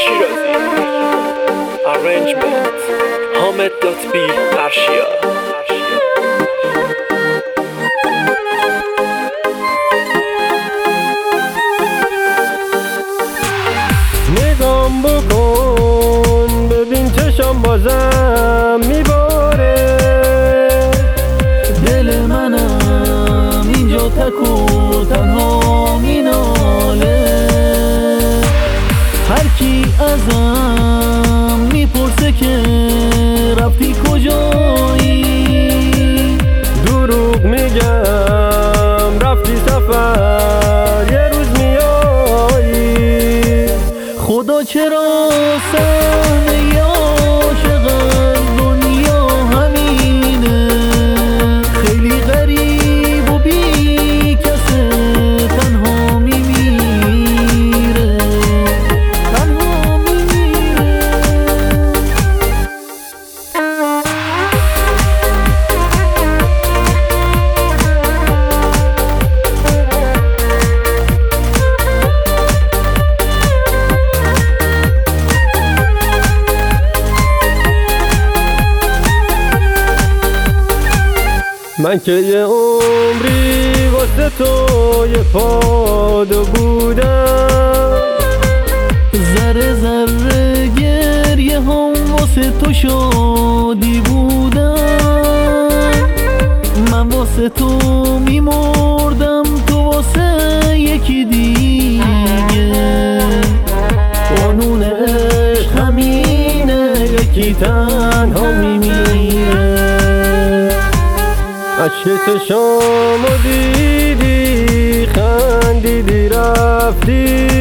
شیرازی. Arrangement حامد.b ارشیا. نگام بکن ببین چشم بازم میباره، دل منم اینجا تک و تنها میناله. هر کی ازم میپرسه که رفتی کجایی، دروغ میگم رفتی سفر یه روز میایی. خدا چرا صحنه عاشق دنیا همینه، خیلی غریب و بی کسه، تنها میمیره، تنها میمیره. من که یه عمری واسه تو یه پادو بودم، ذره ذره گریه هم واسه تو شادی بودم. من واسه تو میمردم، تو واسه یکی دیگه. قانون عشق همینه، یکی تنها میمیره. عشق چشامو دیدی خندیدی رفتی،